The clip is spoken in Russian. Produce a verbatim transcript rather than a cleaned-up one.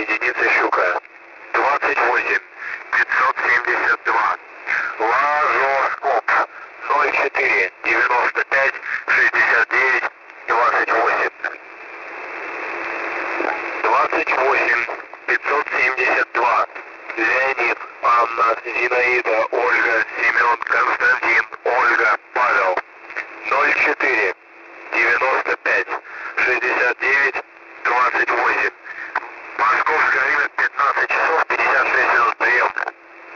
единица Щука. двадцать восемь пятьсот семьдесят два. Лазоскоп. ноль четыре девяносто пять шестьдесят девять двадцать восемь. двадцать восемь пятьсот семьдесят два. Леонид, Анна, Зинаида, Ольга, Семен, Константин, Ольга, Павел. ноль четыре девяносто пять шестьдесят девять двадцать восемь. Московское время пятнадцать часов пятьдесят шесть минут.